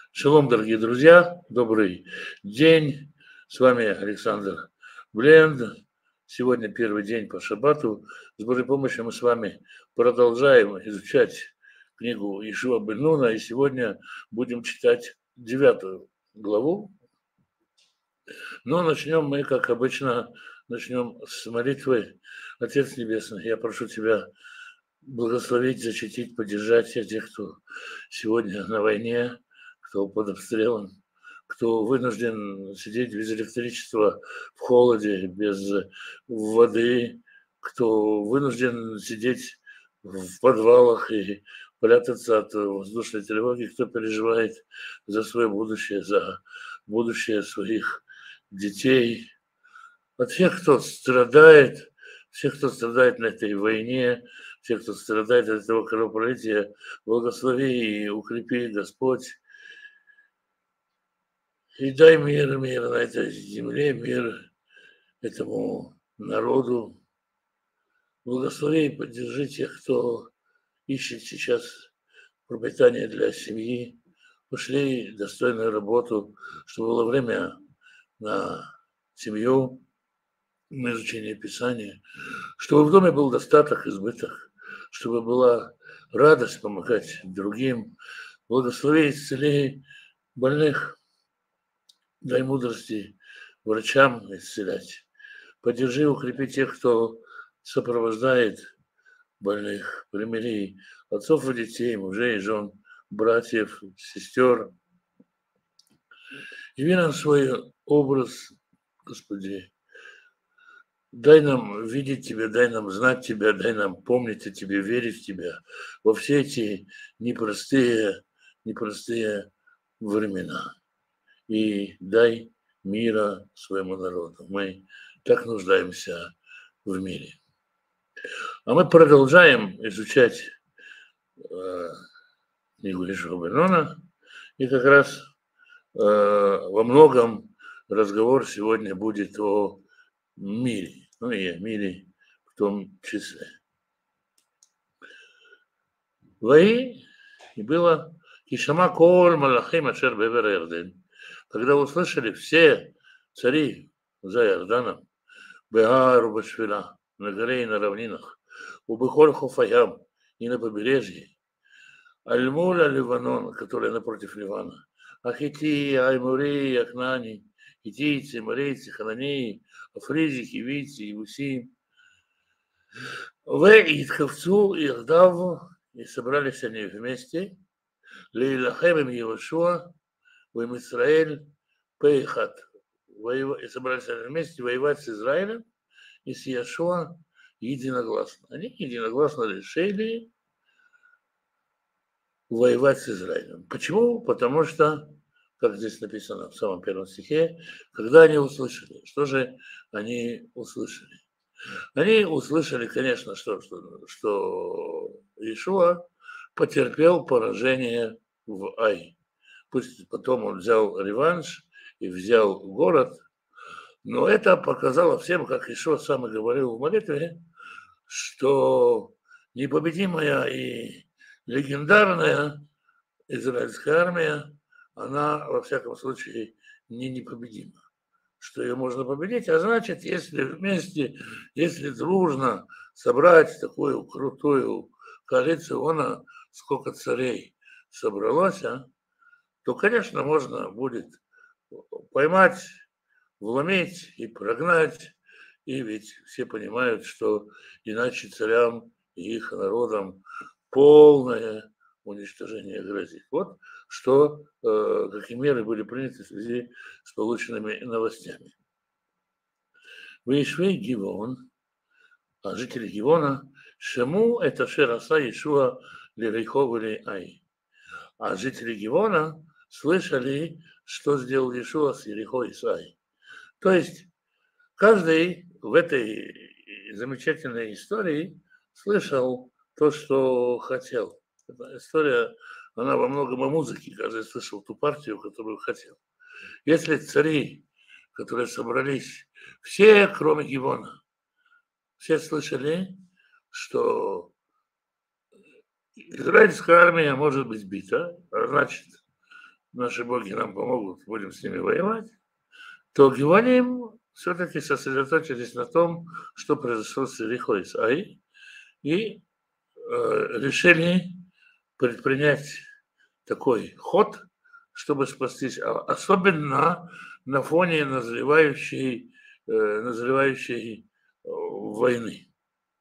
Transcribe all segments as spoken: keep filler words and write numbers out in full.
Шалом, дорогие друзья, добрый день. С вами Александр Бленд. Сегодня первый день по шаббату. С Божьей помощью мы с вами продолжаем изучать книгу Йешуа бен Нуна. И сегодня будем читать девятую главу. Но начнем мы, как обычно, начнем с молитвы. Отец Небесный, я прошу Тебя благословить, защитить, поддержать всех тех, кто сегодня на войне, кто под обстрелом, кто вынужден сидеть без электричества, в холоде, без воды, кто вынужден сидеть в подвалах и прятаться от воздушной тревоги, кто переживает за свое будущее, за будущее своих детей, от всех, кто страдает, всех, кто страдает на этой войне, всех, кто страдает от этого кровопролития, благослови и укрепи, Господь, и дай мир, мир на этой земле, мир этому народу. Благослови и поддержи тех, кто ищет сейчас пропитание для семьи. Пошли достойную работу, чтобы было время на семью, на изучение Писания, чтобы в доме был достаток, избыток, чтобы была радость помогать другим. Благослови, исцели больных, дай мудрости врачам исцелять. Поддержи, укрепи тех, кто сопровождает больных, примири отцов и детей, мужей и жен, братьев, сестер. Яви нам свой образ, Господи. Дай нам видеть Тебя, дай нам знать Тебя, дай нам помнить о Тебе, верить в Тебя во все эти непростые, непростые времена. И дай мира своему народу. Мы так нуждаемся в мире. А мы продолжаем изучать э, книгу Йешуа бен Нуна. И как раз э, во многом разговор сегодня будет о мире, ну и о мире в том числе. Ваи, и было Кишама коль малахим ашер бевер Ярден, когда услышали все цари за Иорданом, Беару Башвила, на горе и на равнинах, у Бехоль Хофаям и на побережье, Альмуля Ливанон, которая напротив Ливана, Ахити, Аймури, Ахнани, хитийцы, марийцы, хананеи, афризи, хивийцы, иусим, в Итховцу, Ирдаву, и собрались они вместе, Лейлахем им Йошуа, в Израиль, Пейхат, и собрались они вместе воевать с Израилем и с Йошуа единогласно. Они единогласно решили воевать с Израилем. Почему? Потому что, как здесь написано в самом первом стихе, когда они услышали, что же они услышали? Они услышали, конечно, что, что, что Иешуа потерпел поражение в Ай. Пусть потом он взял реванш и взял город, но это показало всем, как Иешуа сам и говорил в молитве, что непобедимая и легендарная израильская армия, она, во всяком случае, не непобедима. Что ее можно победить, а значит, если вместе, если дружно собрать такую крутую коалицию, она, сколько царей собралось, а, то, конечно, можно будет поймать, вломить и прогнать. И ведь все понимают, что иначе царям и их народам полное уничтожение грозит. Вот что, э, какие меры были приняты в связи с полученными новостями. Вейшвей Гивон, а жители Гивона, Шему это Шераса Иешуа Лерейхов или Ай. А жители Гивона слышали, что сделал Иешуа с Ерихо и с Ай. То есть каждый в этой замечательной истории слышал то, что хотел. Эта история, она во многом о музыке. Каждый слышал ту партию, которую хотел. Если цари, которые собрались, все, кроме Гивона, все слышали, что израильская армия может быть бита, а значит, наши боги нам помогут, будем с ними воевать, то Гевалим все-таки сосредоточились на том, что произошло с Иерихой, с Ай, и э, решили предпринять такой ход, чтобы спастись, особенно на фоне назревающей, э, назревающей э, войны.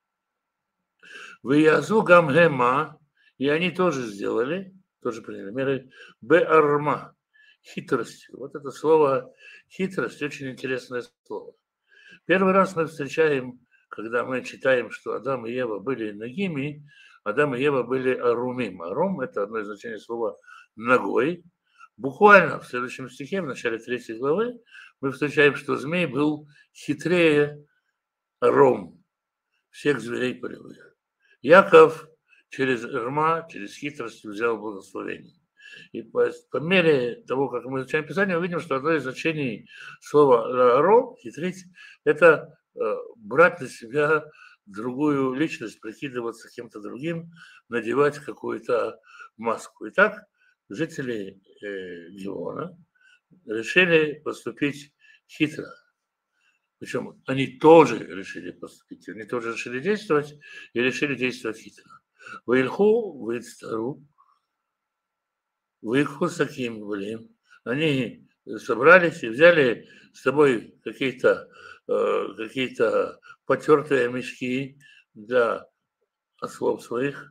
В Язу Гамгема, и они тоже сделали, тоже приняли меры, Беарма, хитростью. Вот это слово хитрость очень интересное слово. Первый раз мы встречаем, когда мы читаем, что Адам и Ева были нагими, Адам и Ева были арумим. Арум – это одно из значений слова ногой. Буквально в следующем стихе, в начале третьей главы, мы встречаем, что змей был хитрее аром, всех зверей полевых. Яков через Ирма, через хитрость взял благословение. И по, по мере того, как мы изучаем Писание, мы видим, что одно из значений слова «ро», хитрить, это э, брать на себя другую личность, прикидываться кем-то другим, надевать какую-то маску. Итак, жители э, Геона решили поступить хитро. Причем они тоже решили поступить, они тоже решили действовать и решили действовать хитро. Ваильху, ваицтару, ваильху саким валим. Они собрались и взяли с собой какие-то э, какие-то потертые мешки для ослов своих.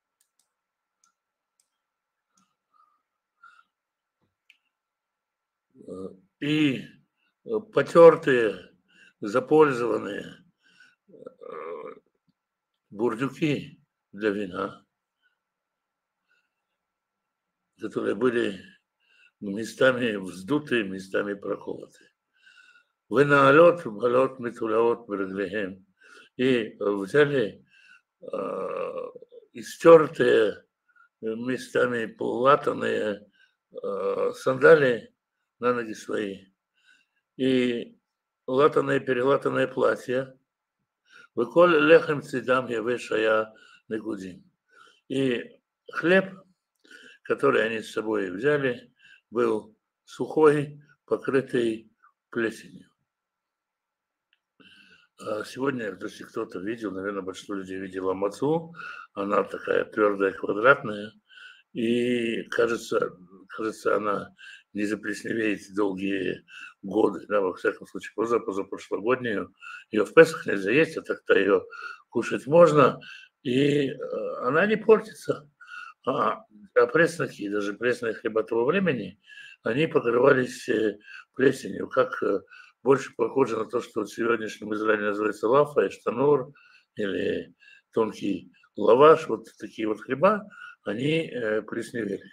И потертые, запользованные бурдюки для вина, которые были местами вздутые, местами проколоты. Венаалот, балот, метулаот, бреглехем. И взяли э, истертые, местами полатанные э, сандалии на ноги свои. И латанное, перелатанное платье. Выколь лехем цидам явешая негудим. И хлеб, который они с собой взяли, был сухой, покрытый плесенью. А сегодня, если кто-то видел, наверное, большинство людей видело мацу, она такая твердая, квадратная, и кажется, кажется, она не заплесневеет долгие годы, да, во всяком случае, поза, позапрошлогоднюю. Ее в Песах нельзя есть, а так-то ее кушать можно, и она не портится. А, а пресноки, даже пресные хлеба того времени, они покрывались плесенью, как больше похоже на то, что в сегодняшнем Израиле называется лафа, эштанур или тонкий лаваш, вот такие вот хлеба, они э, плесневели.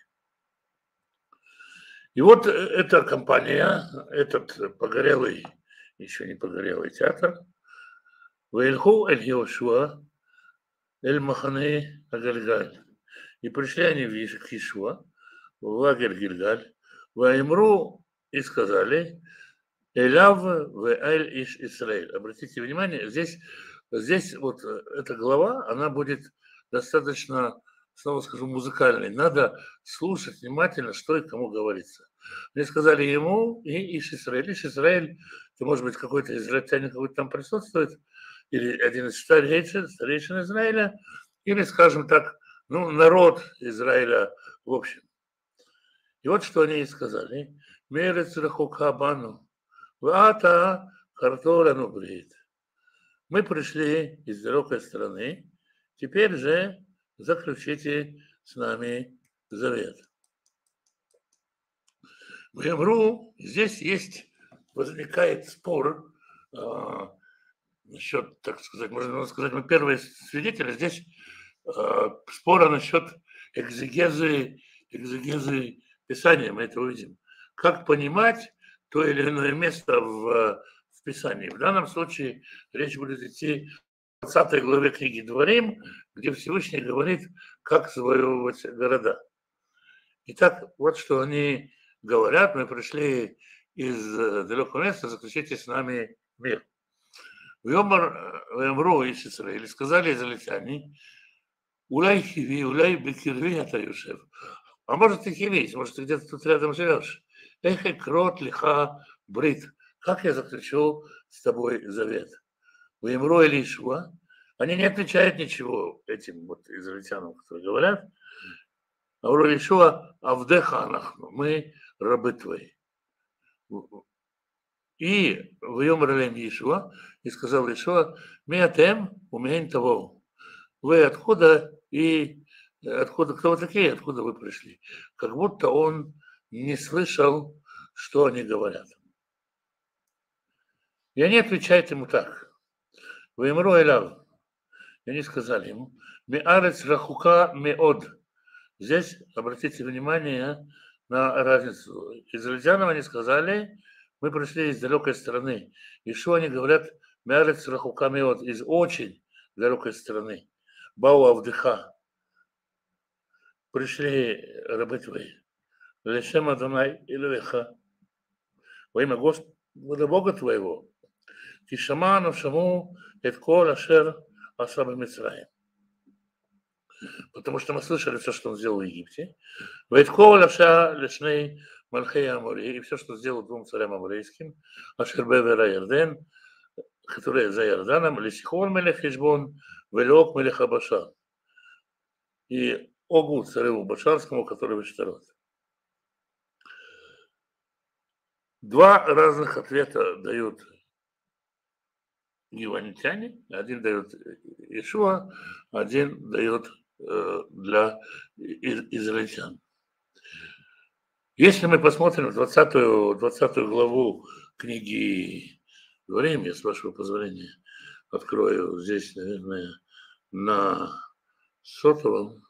И вот эта компания, этот погорелый, еще не погорелый театр, Ваильху эль Йошуа эль Махане Агальгаль. И пришли они в Ишуа, в лагерь Гильгаль, Ваимру и сказали, Эляв в эль иш Исраэль. Обратите внимание, здесь, здесь вот эта глава, она будет достаточно, снова скажу, музыкальной. Надо слушать внимательно, что и кому говорится. Мне сказали ему и иш Исраэль. Иш Исраэль, это может быть какой-то израильтянин, какой-то там присутствует, или один из старейшин, старейшин Израиля, или, скажем так, ну, народ Израиля в общем. И вот что они сказали. Мерец рахукабану. Вата картоляну брит. Мы пришли из далекой страны, теперь же заключите с нами завет. В Евру здесь есть, возникает спор э, насчет, так сказать, можно сказать, мы первые свидетели, здесь э, спора насчет экзегезы, экзегезы Писания, мы это увидим. Как понимать то или иное место в, в Писании. В данном случае речь будет идти о двадцатой главе книги Дворим, где Всевышний говорит, как завоевывать города. Итак, вот что они говорят, мы пришли из далекого места, заключите с нами мир. В Йомру из Израиля сказали израильтяне, улай хиви, улай бекирви атаюшев. А может, ты химист, может, ты где-то тут рядом живешь. Эх, и крот лиха брит. Как я заключу с тобой завет? Ваимро или Ишуа? Они не отвечают ничего этим вот израильтянам, которые говорят. А вроде Ишуа, Авдеха анахну, мы рабы твои. И в Йом Ралем Ишуа, и сказал Ишуа, миатем умень того. Вы откуда и откуда, кто вы такие, откуда вы пришли? Как будто он не слышал, что они говорят. И они отвечают ему так. Вы имру эляв. И они сказали ему, миарец рахука меод. Здесь обратите внимание на разницу. Израильтянам они сказали, мы пришли из далекой страны. И что они говорят, миарец рахука меод, из очень далекой страны. Бау Авдыха. Пришли рабы твои. Лешем Адонай Илюеха. Во имя Господа Бога твоего. Тишаману шаму эт кол ашер асаба Мицраим. Потому что мы слышали все, что он сделал в Египте. Вэт кол аша лешней Мальхей Амори. И все, что сделал двум царям аморейским. Ашер бевера Ярден, которые за Иорданом. Лисихон мелех Хешбон, велеок мелех Абашан. И Огу, цареву Башарскому, который в Иштарот. Два разных ответа дают гиванитяне. Один дает Ишуа, один дает э, для израильтян. Если мы посмотрим двадцатую, двадцатую главу книги Дворим, я, с вашего позволения, открою здесь, наверное, на сотовом.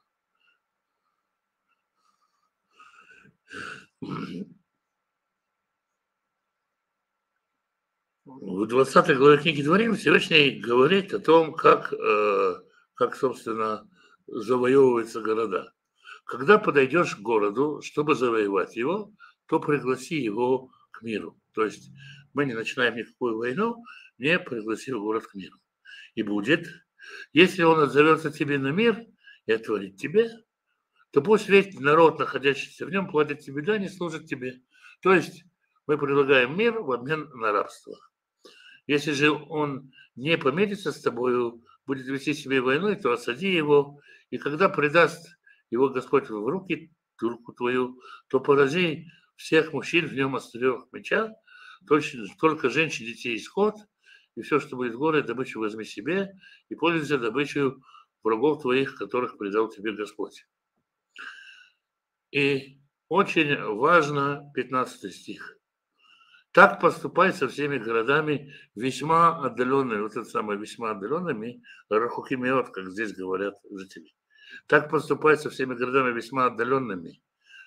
В двадцатой главе книги Дворим Всевышний говорит о том, как, как, собственно, завоевываются города. Когда подойдешь к городу, чтобы завоевать его, то пригласи его к миру. То есть мы не начинаем никакую войну, не пригласи город к миру. И будет, если он отзовется тебе на мир и отворит тебе, то пусть весь народ, находящийся в нем, платит тебе дань и служит тебе. То есть мы предлагаем мир в обмен на рабство. Если же он не помирится с тобою, будет вести себе войной, то осади его, и когда предаст его Господь в руки, руку твою, то порази всех мужчин в нем острых меча, только женщин, детей и скот, и все, что будет в горе, добычу возьми себе, и пользуйся добычей врагов твоих, которых предал тебе Господь. И очень важно пятнадцатый стих. Так поступай со всеми городами весьма отдаленными, вот это самое весьма отдаленными, рахукимеот, как здесь говорят жители. Так поступай со всеми городами весьма отдаленными.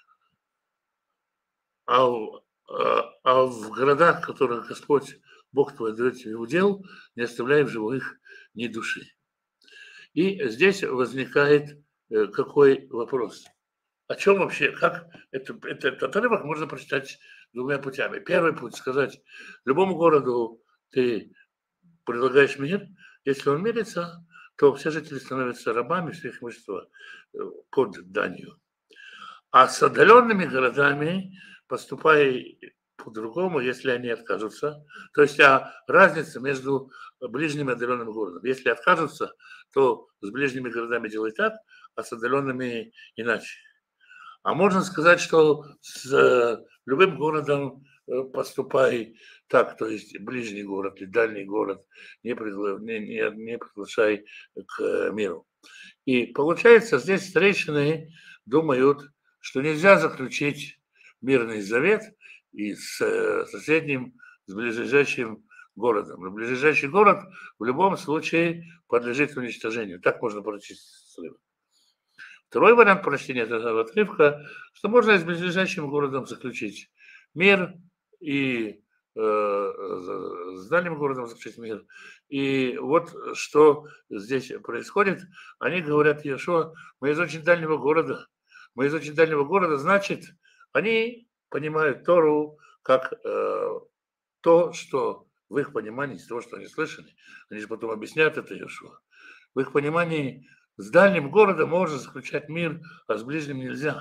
А в, а, а в городах, в которых Господь, Бог твой, дает тебе удел, не оставляй в живых ни души. И здесь возникает э, какой вопрос? О чем вообще, как это, это, этот отрывок можно прочитать двумя путями. Первый путь — сказать, любому городу ты предлагаешь мир, если он мирится, то все жители становятся рабами, все их имущество под данью. А с отдаленными городами поступай по-другому, если они откажутся. То есть а разница между ближним и отдаленным городом. Если откажутся, то с ближними городами делай так, а с отдаленными иначе. А можно сказать, что с любым городом поступай так, то есть ближний город или дальний город не, пригла... не, не, не приглашай к миру. И получается, здесь старейшины думают, что нельзя заключить мирный завет и с соседним, с ближайшим городом. Но ближайший город в любом случае подлежит уничтожению. Так можно прочесть отрывок. Второй вариант прочтения этого отрывка, что можно с ближайшим городом заключить мир и э, с дальним городом заключить мир. И вот что здесь происходит. Они говорят Иешуа, мы из очень дальнего города. Мы из очень дальнего города, значит, они понимают Тору как э, то, что в их понимании, из того, что они слышали, они же потом объясняют это Иешуа. В их понимании с дальним городом можно заключать мир, а с ближним нельзя.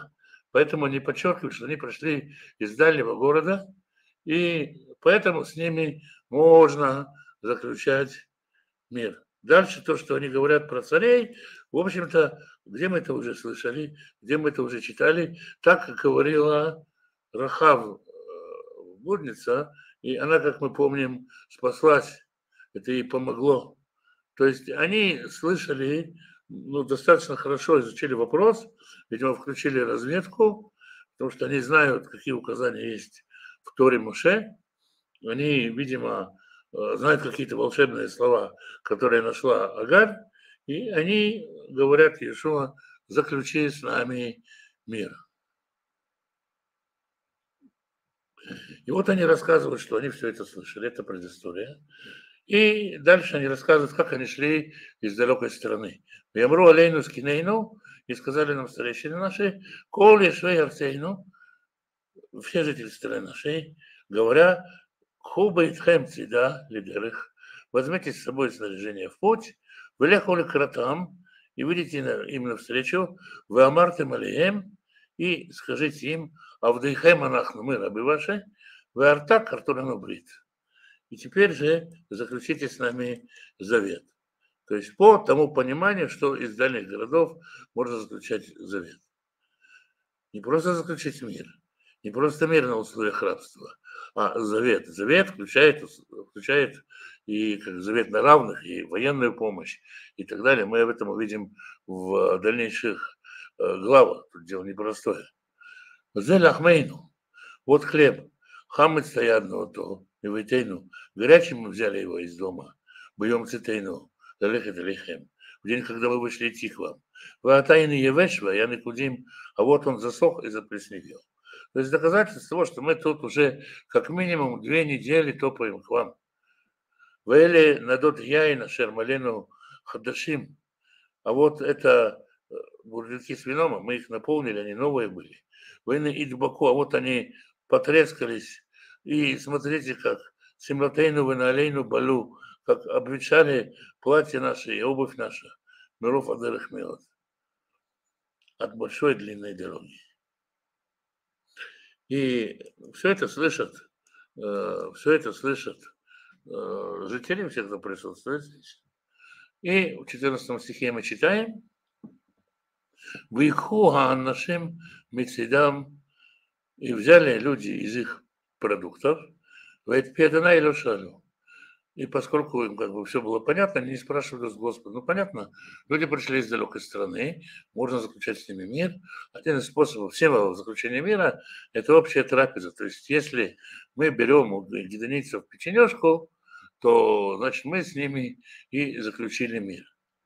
Поэтому они подчеркивают, что они пришли из дальнего города, и поэтому с ними можно заключать мир. Дальше то, что они говорят про царей, в общем-то, где мы это уже слышали, где мы это уже читали, так, как говорила Рахав, блудница, и она, как мы помним, спаслась, это ей помогло. То есть они слышали, ну, достаточно хорошо изучили вопрос, видимо, включили разведку, потому что они знают, какие указания есть в Торе Моше. Они, видимо, знают какие-то волшебные слова, которые нашла Агарь, и они говорят Иешуа: заключи с нами мир. И вот они рассказывают, что они все это слышали, это предыстория. И дальше они рассказывают, как они шли из далекой страны. «Ямру алейну скинейну», и сказали нам старейшины наши: «Кол ешвей арцейну», все жители страны нашей, говоря: «Хуба итхэм цида лидерых», возьмите с собой снаряжение в путь, «Велеху кратам», и выйдите им навстречу, «Вы амарте малием», и скажите им: «Авдейхэм анахну, мы рабы ваши, вы артак, картурану брит». И теперь же заключите с нами завет. То есть по тому пониманию, что из дальних городов можно заключать завет. Не просто заключить мир, не просто мир на условиях рабства, а завет. Завет включает, включает и как завет на равных, и военную помощь, и так далее. Мы об этом увидим в дальнейших главах. Тут дело непростое. Зель ахмейну. Вот хлеб. Хамыц стоядного то. И вытейну. Горячим мы взяли его из дома. Бьем цитейну. Далехет алейхем. В день, когда вы вышли идти к вам. Вы атайны евешва, я никудим, а вот он засох и заплесневел. То есть доказательство того, что мы тут уже как минимум две недели топаем к вам. Вели надот яйна шермалену хадашим. А вот это бурдюки с вином, мы их наполнили, они новые были. Войны идбаку, а вот они потрескались. И смотрите, как симлатейну веналейну балу, как обветшали платья наши и обувь наша. Миров адерах миот. От большой длинной дороги. И все это слышат, все это слышат жители, все, кто присутствует здесь. И в четырнадцатом стихе мы читаем: «Вейху хааннашим мецидам», и взяли люди из их продуктов, «Вейтпедана и лошалю». И поскольку им как бы все было понятно, они не спрашивали с Господа. Ну, понятно, люди пришли из далекой страны, можно заключать с ними мир. Один из способов всего заключения мира – это общая трапеза. То есть, если мы берем у гедонийцев печенежку, то, значит, мы с ними и заключили мир.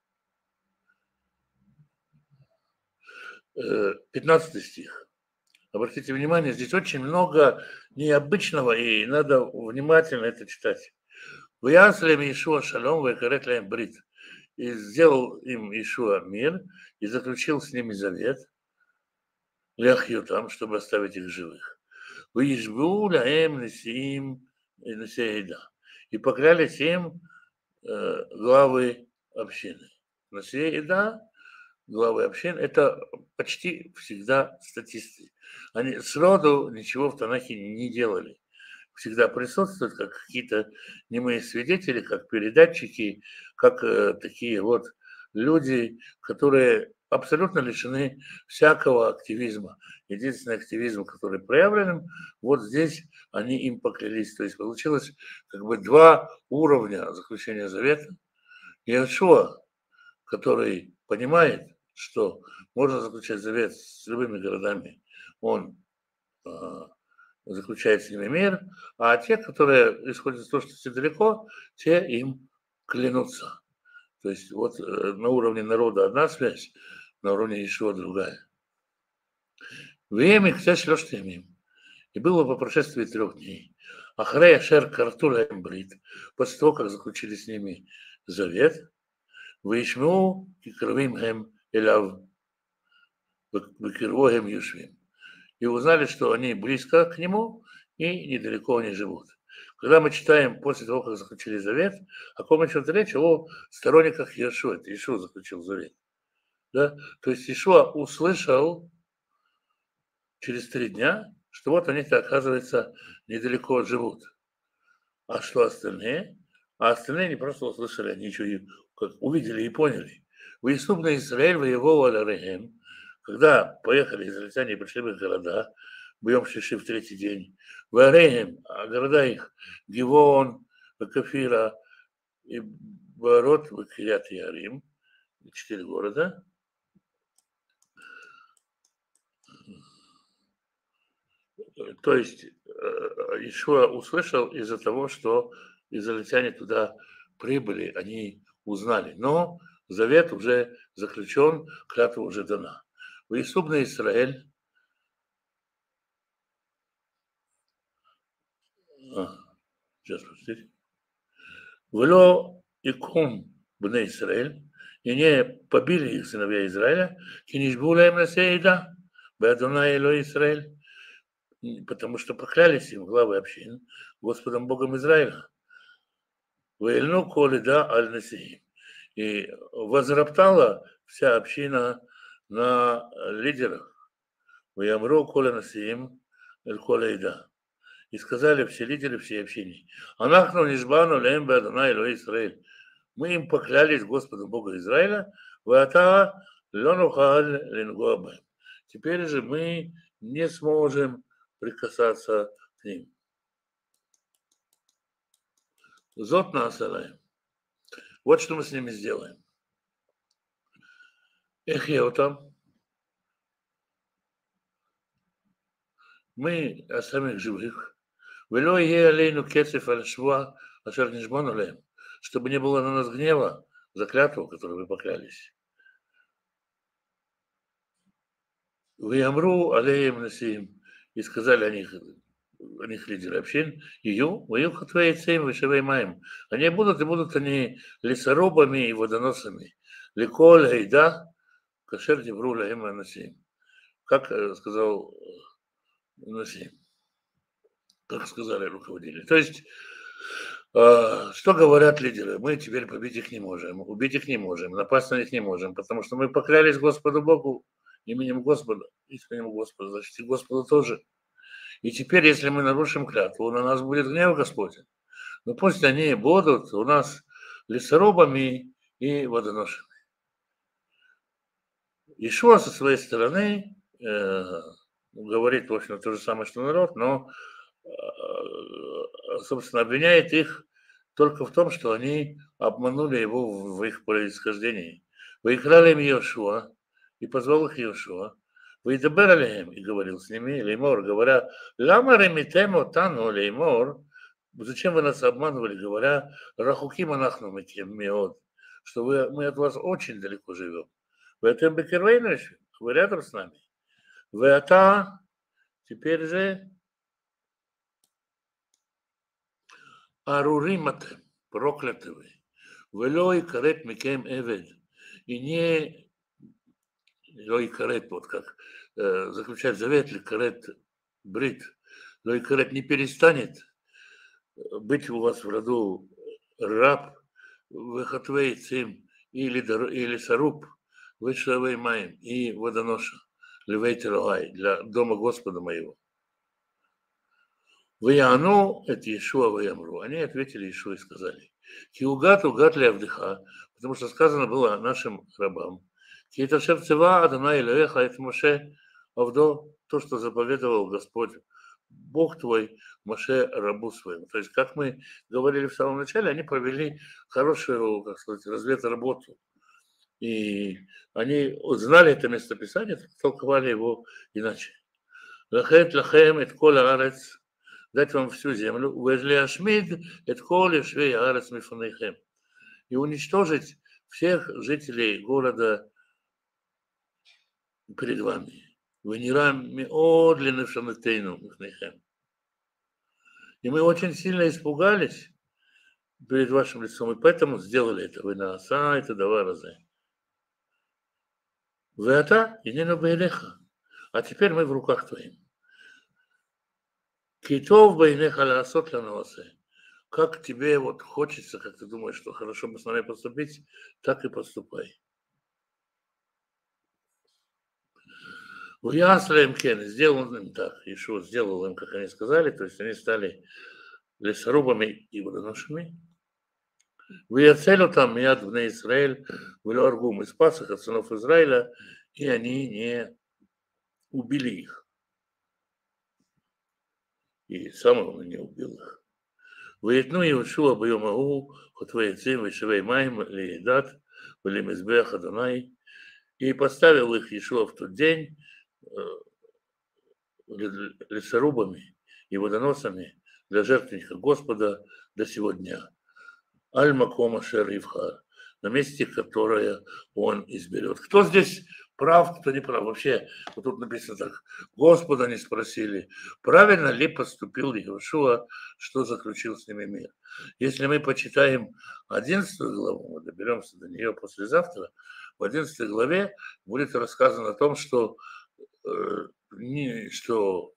пятнадцатый стих. Обратите внимание, здесь очень много необычного, и надо внимательно это читать. «Вяслем Иешуа шалом, векарет лаем брит». И сделал им Иешуа мир, и заключил с ними завет, ляхью там, чтобы оставить их живых. «Ваишбу лаем несиим и несеида». И поклялись им э, главы общины. Несеида, главы общин, это почти всегда статисты. Они сроду ничего в Танахе не делали. Всегда присутствуют как какие-то немые свидетели, как передатчики, как э, такие вот люди, которые абсолютно лишены всякого активизма. Единственный активизм, который проявлен, вот здесь они им поклялись. То есть получилось как бы два уровня заключения завета. Иешуа, который понимает, что можно заключать завет с любыми городами, он э, заключает с ними мир, а те, которые исходят из того, что все далеко, те им клянутся. То есть вот на уровне народа одна связь, на уровне Иешуа другая. Время, кстати, шлёштемим. И было по прошествии трех дней. Ахрея шер картура эмбрит, после того, как заключили с ними завет, вишму и кровим эм элав, векирвоем юшвим. И узнали, что они близко к нему и недалеко они живут. Когда мы читаем после того, как заключили завет, о ком идет речь? О сторонниках Иешуа. Это Иешуа заключил завет. Да? То есть Иешуа услышал через три дня, что вот они-то, оказывается, недалеко живут. А что остальные? А остальные не просто услышали, они еще и как увидели и поняли. Выяснув на Израиль воевал Алярехем, когда поехали израильтяне и пришли в их города, бьем шиши в третий день, в Арехем, а города их Гивон, Кафира и Барот, Кирят и Арим, четыре города. То есть Ишуа услышал из-за того, что израильтяне туда прибыли, они узнали. Но завет уже заключен, клятва уже дана. Выисуб на Израиль. А, сейчас, простите. Вело икум бне Израиль, и не побили их сыновья Израиля, кинишбула им на сейда, беадуна ило Израиль, потому что поклялись им главы общин Господом Богом Израиля. Вельну коледа аль-Насиим. И возроптала вся община на лидерах. Ваямру коля Насиим эль коля ида. И сказали все лидеры всей общины: Анахну нишбану леем беадонай элой Израиль. Мы им поклялись Господу Богу Израиля, ваата лонухаль ленгуабэм. Теперь же мы не сможем прикасаться к ним. Зот наасалаем. Вот что мы с ними сделаем. Эхеотам. Мы оставим их живых. Вело е алейну кецев аль шва ашер нишбон алейм. Чтобы не было на нас гнева за клятву, которую вы поклялись. Вы амру алеем насим. И сказали о них, о них лидеры общин, ее, вы хатвейцем, вышивей маем. Они будут, и будут они лесорубами и водоносами. Ликоль гейда, кашер дебру лаем насим. Как сказал Насим, как сказали руководители. То есть, э, что говорят лидеры? Мы теперь побить их не можем, убить их не можем, напасть на них не можем, потому что мы поклялись Господу Богу именем Господа, именем Господа, значит, и Господу тоже. И теперь, если мы нарушим клятву, на нас будет гнев Господень. Но пусть они будут у нас лесорубами и водоносами. Ишуа со своей стороны э, говорит, в общем, то же самое, что народ, но, э, собственно, обвиняет их только в том, что они обманули его в их происхождении. Выиграли им Йошуа, и позвал их Йошуа, выйдаберали им, и говорил с ними, Леймор, говоря, лама ремитемо тану Леймор, зачем вы нас обманывали, говоря, рахуки монахну миот, что вы, мы от вас очень далеко живем. Вы этом бекервейнуш, вы рядом с нами. Вы это теперь же аруримате, прокляты вы. Велой карет микем эвед. И не лой карет, вот как э, заключает завет, ли карет брит. Лой карет не перестанет быть у вас в роду раб, выхотвей цим или, или саруб, вышловей маем и водоноша. Левейтерогай, для дома Господа моего. Ваяну это Иешуа Ваямру. Они ответили Иешуа и сказали: Киугат угат ли Авдыха, потому что сказано было нашим рабам. Киета шерцева Адана Илеха, это Моше Авдо, то, что заповедовал Господь, Бог твой, Моше рабу своему. То есть, как мы говорили в самом начале, они провели хорошую, как сказать, разведработу. И они знали это местописание, толковали его иначе. Лахет лахем эт кол аарец, дать вам всю землю, уэзли ашмид эт кол ешвей аарец мифанейхем, и уничтожить всех жителей города перед вами. Венирам миод ленефшанетейну мифанейхем. И мы очень сильно испугались перед вашим лицом, и поэтому сделали это. Вы на оса, это два раза. Вы это, и не на бейлеха. А теперь мы в руках твоим. Китов бейнеха лаасот ланоасе. Как тебе вот хочется, как ты думаешь, что хорошо бы с нами поступить, так и поступай. Ясля им кен, сделал им так, Иешуа сделал им, как они сказали, то есть они стали лесорубами и водоношами. Выяцелю там яд в Израиль, в Аргум, и спас их от сынов Израиля, и они не убили их. И сам он не убил их. ויתנו יהושע ביום ההוא חוטבי עצים ושבי מים לידת ולמזבח אדוני. И поставил их Иешуа в тот день лесорубами и водоносами для жертвенника Господа до сего дня. Аль-Макома Шер-Ивхар, на месте, которое он изберет. Кто здесь прав, кто не прав? Вообще, вот тут написано так, Господа не спросили, правильно ли поступил Иешуа, что заключил с ними мир. Если мы почитаем одиннадцатую главу, мы доберемся до нее послезавтра, в одиннадцатой главе будет рассказано о том, что, э, не, что,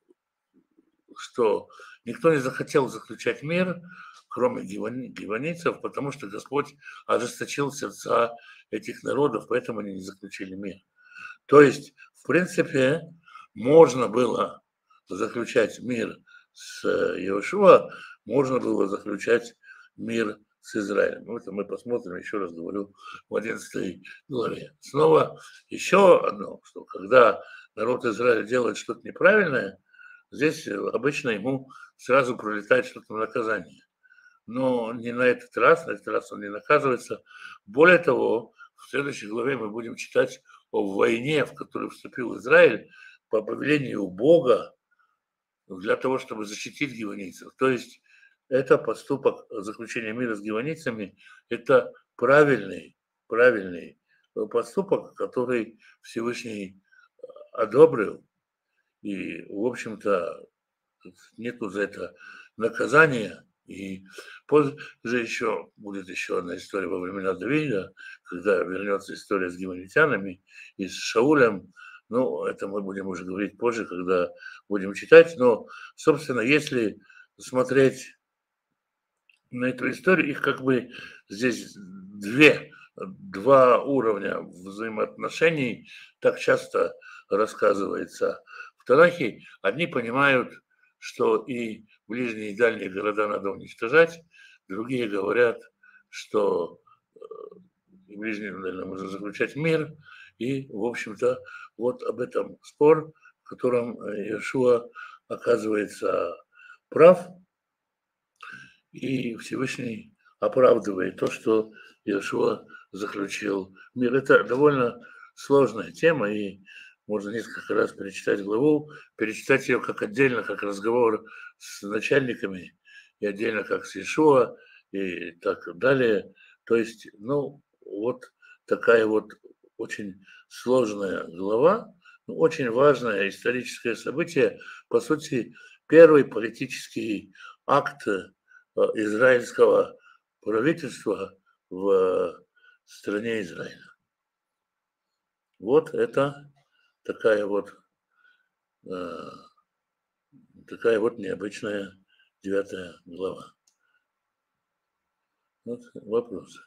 что никто не захотел заключать мир, кроме гиванийцев, потому что Господь ожесточил сердца этих народов, поэтому они не заключили мир. То есть, в принципе, можно было заключать мир с Иешуа, можно было заключать мир с Израилем. Это мы посмотрим, еще раз говорю, в одиннадцатой главе. Снова еще одно, что когда народ Израиля делает что-то неправильное, здесь обычно ему сразу пролетает что-то на наказание. Но не на этот раз, на этот раз он не наказывается. Более того, в следующей главе мы будем читать о войне, в которую вступил Израиль по повелению Бога для того, чтобы защитить гиванийцев. То есть это поступок заключения мира с гиванийцами, это правильный, правильный поступок, который Всевышний одобрил. И, в общем-то, нету за это наказания. И позже еще будет еще одна история во времена Давида, когда вернется история с гиванитянами и с Шаулем. Ну, это мы будем уже говорить позже, когда будем читать. Но, собственно, если смотреть на эту историю, их как бы здесь две, два уровня взаимоотношений, так часто рассказывается в Танахе. Одни понимают, что и ближние и дальние города надо уничтожать, другие говорят, что и ближние, наверное, можно заключать мир, и, в общем-то, вот об этом спор, в котором Иешуа оказывается прав, и Всевышний оправдывает то, что Иешуа заключил мир. Это довольно сложная тема, и можно несколько раз перечитать главу, перечитать ее как отдельно, как разговор с начальниками, и отдельно как с Иешуа, и так далее. То есть, ну, вот такая вот очень сложная глава, но очень важное историческое событие, по сути, первый политический акт израильского правительства в стране Израиля. Вот это такая вот, такая вот необычная девятая глава. Вот вопросы.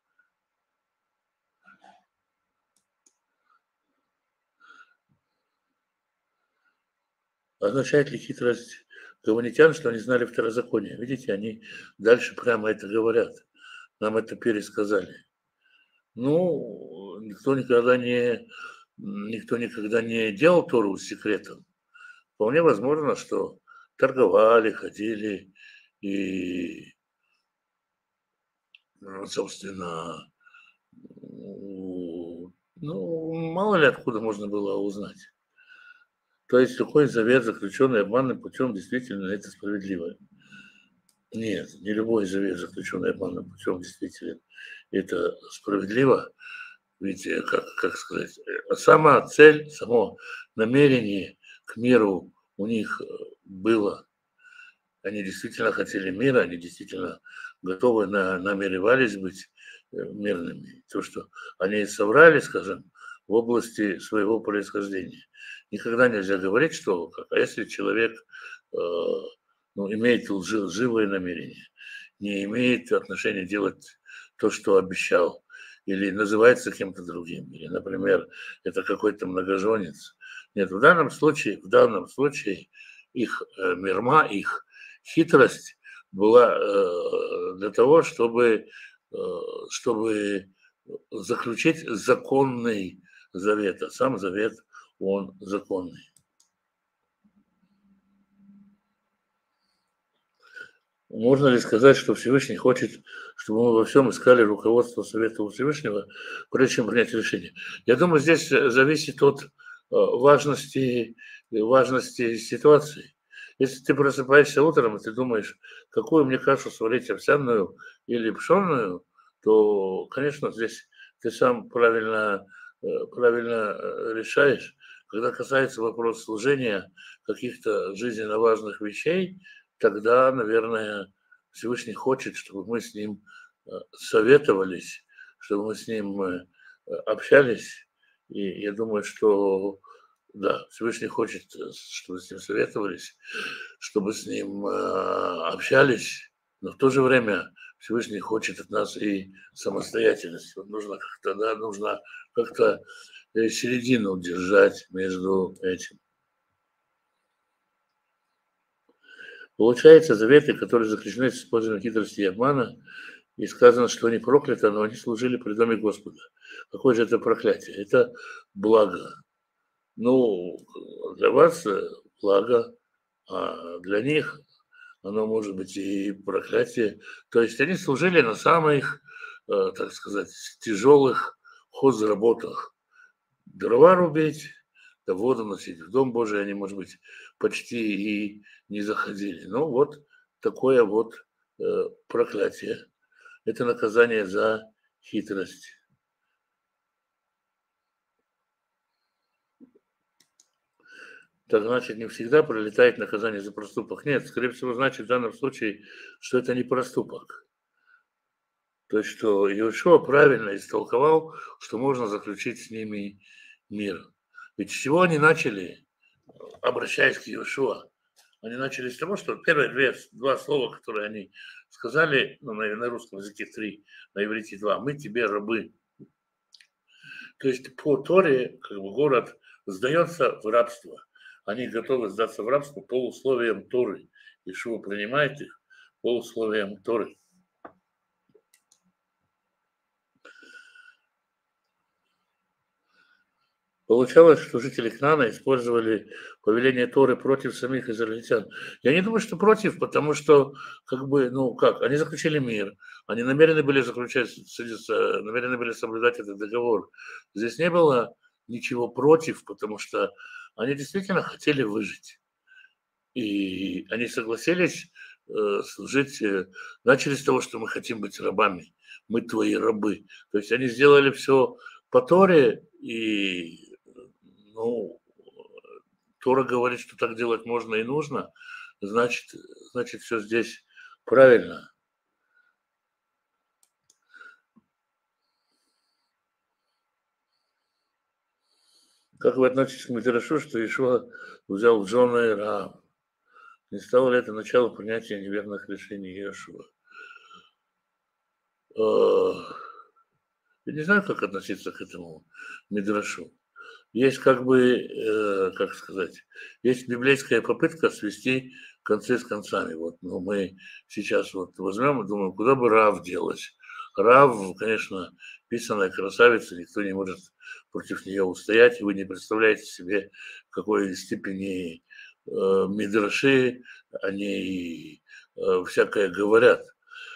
Означает ли хитрость гаванитян, что они знали второзаконие? Видите, они дальше прямо это говорят. Нам это пересказали. Ну, никто никогда не, никто никогда не делал Тору с секретом. Вполне возможно, что торговали, ходили и, собственно, ну, мало ли откуда можно было узнать. То есть любой завет, заключенный обманным путем, действительно это справедливо. Нет, не любой завет, заключенный обманным путем, действительно это справедливо. Ведь, как, как сказать, сама цель, само намерение к миру у них было. Они действительно хотели мира, они действительно готовы, на, намеревались быть мирными. То, что они соврали, скажем, в области своего происхождения. Никогда нельзя говорить, что а если человек э, ну, имеет лжи, лживое намерение, не имеет отношения делать то, что обещал, или называется кем-то другим, или, например, это какой-то многоженец, Нет, в данном случае, в данном случае их э, мирма, их хитрость была э, для того, чтобы, э, чтобы заключить законный завет, а сам завет, он законный. Можно ли сказать, что Всевышний хочет, чтобы мы во всем искали руководство Совета у Всевышнего, прежде чем принять решение? Я думаю, здесь зависит от э, важности, важности ситуации. Если ты просыпаешься утром, и ты думаешь, какую мне кашу сварить, овсяную или пшенную, то, конечно, здесь ты сам правильно, э, правильно э, решаешь. Когда касается вопроса служения каких-то жизненно важных вещей, тогда, наверное, Всевышний хочет, чтобы мы с ним э, советовались, чтобы мы с ним э, общались. И я думаю, что да, Всевышний хочет, э, чтобы с ним советовались, чтобы с ним э, общались, но в то же время Всевышний хочет от нас и самостоятельности. Вот нужно как-то, да, нужно как-то э, середину держать между этим. Получается, заветы, которые заключены с использованием хитрости и обмана, и сказано, что они прокляты, но они служили при доме Господа. Какое же это проклятие? Это благо. Ну, для вас благо, а для них оно может быть и проклятие. То есть они служили на самых, э, так сказать, тяжелых хозработах. Дрова рубить, да воду носить. В Дом Божий они, может быть, почти и не заходили. Ну вот такое вот э, проклятие. Это наказание за хитрость. Так значит, не всегда пролетает наказание за проступок. Нет, скорее всего, значит в данном случае, что это не проступок. То есть, что Иешуа правильно истолковал, что можно заключить с ними мир. Ведь с чего они начали, обращаясь к Иешуа? Они начали с того, что первые две, два слова, которые они сказали, ну, на, на русском языке три, на иврите два, мы тебе рабы. То есть по Торе как бы, город сдается в рабство. Они готовы сдаться в рабство по условиям Торы. Иешуа принимает их по условиям Торы. Получалось, что жители Кнаана использовали повеление Торы против самих израильтян. Я не думаю, что против, потому что, как бы, ну как, они заключили мир, они намерены были заключать, намерены были соблюдать этот договор. Здесь не было ничего против, потому что они действительно хотели выжить. И они согласились э, служить, э, начали с того, что мы хотим быть рабами, мы твои рабы. То есть они сделали все по Торе, и ну, Тора говорит, что так делать можно и нужно, значит, значит все здесь правильно. Как вы относитесь к Мидрашу, что Иешуа взял в жены Раам? Не стало ли это начало принятия неверных решений Иешуа? Я не знаю, как относиться к этому Мидрашу. Есть как бы, э, как сказать, есть библейская попытка свести концы с концами. Вот, ну, мы сейчас вот возьмем и думаем, куда бы Рав делась. Рав, конечно, писаная красавица, никто не может против нее устоять, и вы не представляете себе, в какой степени э, мидраши они э, всякое говорят.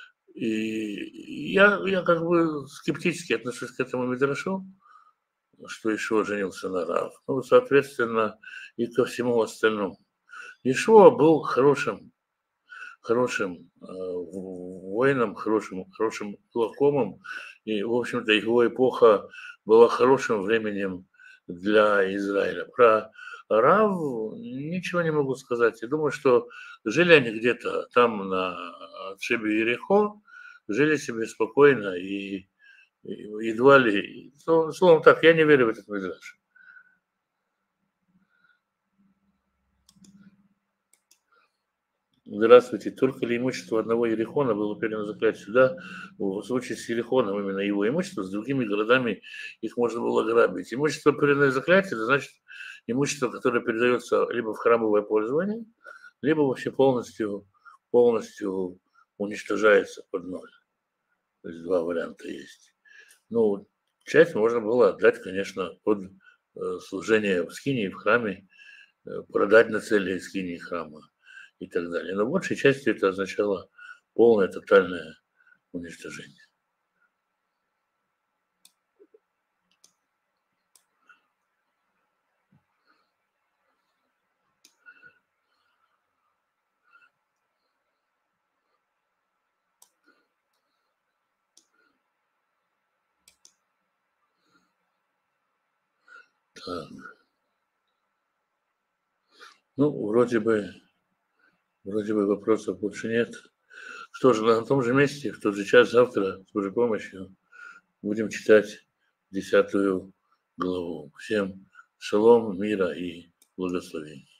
И я, я как бы скептически отношусь к этому мидрашу, что Ишуа женился на Рав. Ну, соответственно, и ко всему остальному. Ишуа был хорошим, хорошим э, воином, хорошим, хорошим лакомом, и, в общем-то, его эпоха была хорошим временем для Израиля. Про Рав ничего не могу сказать. Я думаю, что жили они где-то там на отшибе Ерехо, жили себе спокойно и едва ли... Словом так, я не верю в этот мидраш. Здравствуйте. Только ли имущество одного Ерехона было передано заклятию сюда? В случае с Ерехоном именно его имущество, с другими городами их можно было грабить. Имущество переданное заклятию, это значит, имущество, которое передается либо в храмовое пользование, либо вообще полностью, полностью уничтожается под ноль. То есть два варианта есть. Ну, часть можно было отдать, конечно, под э, служение в скинии, в храме, э, продать на цели скинии храма и так далее. Но большей частью это означало полное, тотальное уничтожение. Так. Ну, вроде бы, вроде бы вопросов больше нет. Что же, на том же месте, в тот же час завтра, с Божьей помощью, будем читать десятую главу. Всем шалом, мира и благословений.